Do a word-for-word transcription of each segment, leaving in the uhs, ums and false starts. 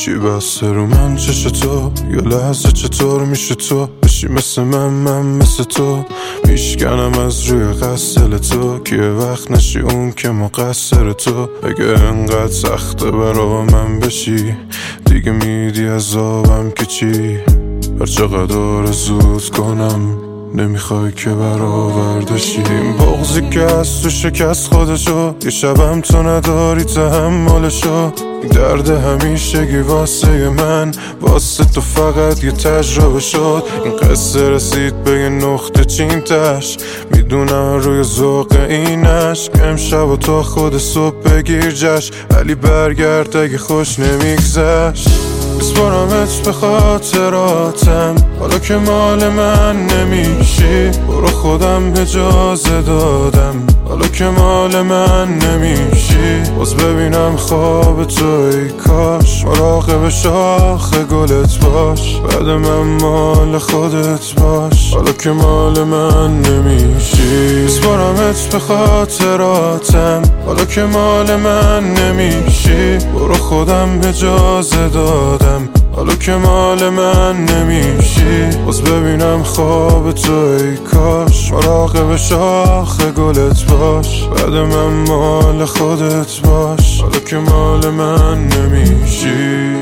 چی بسته رو من چش تو؟ یا لحظه چطور میشه تو بشی مثل من من مثل تو؟ میشکنم از روی قصل تو که وقت نشی اون که مقصر تو. اگه انقدر سخته برا من بشی دیگه میدی عذابم که چی؟ هر چقدر زود کنم نمیخوای که برآوردشی. این بغضی که از تو شکست خودشو یه شبم تو نداری تحملشو. این درد همیشگی واسه من واسه تو فقط یه تجربه شد. این قصه رسید به یه نقطه چین تش میدونم روی ذوق اینش که امشب و تو خود صبح بگیر جشن ولی برگرد اگه خوش نمیگذشت. بسپارمت به خاطراتم حالا که مال من نمیشی. برو خودم اجازه دادم حالا که مال من نمیشی. باز ببینم خواب تو ای کاش مراقب شاخ گلت باش. بعد من مال خودت باش حالا که مال من نمیشی. بسپارمت به خاطراتم حالا که مال من نمیشی. برو خودم اجازه دادم حالا که مال من نمیشی. باز ببینم خواب تو ای کاش مراقب شاخ گلت باش. بعد من مال خودت باش حالا که مال من نمیشی.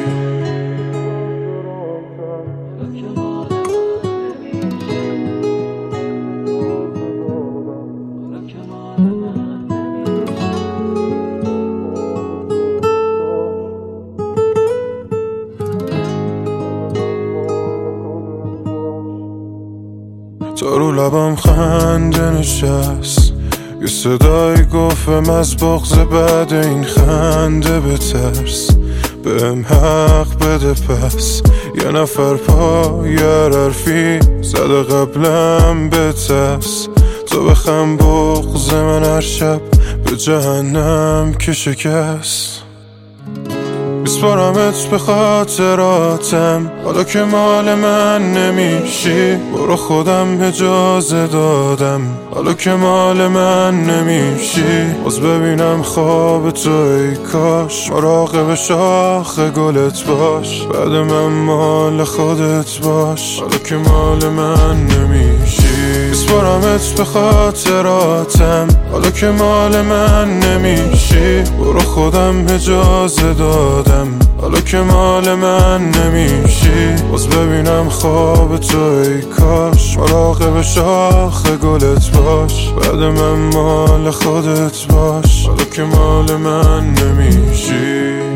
تا رو لبم خنده نشست یه صدای گفتم از بغض بعد این خنده بترس. بهم حق بده پس یه نفر پای حرفی زده قبلم بترس. تو بخم بغض من هر شب به جهنم که شکست. بسپارمت به خاطراتم حالا که مال من نمیشی. برو خودم اجازه دادم حالا که مال من نمیشی. باز ببینم خواب تو ای کاش مراقب شاخ گلت باش. بعد من مال خودت باش حالا که مال من نمیشی. بسپارمت به خاطراتم حالا که مال من نمیشی. برو خودم اجازه دادم حالا که مال من نمیشی. باز ببینم خواب تو ای کاش مراقب شاخ گلت باش. بعد من مال خودت باش حالا که مال من نمیشی.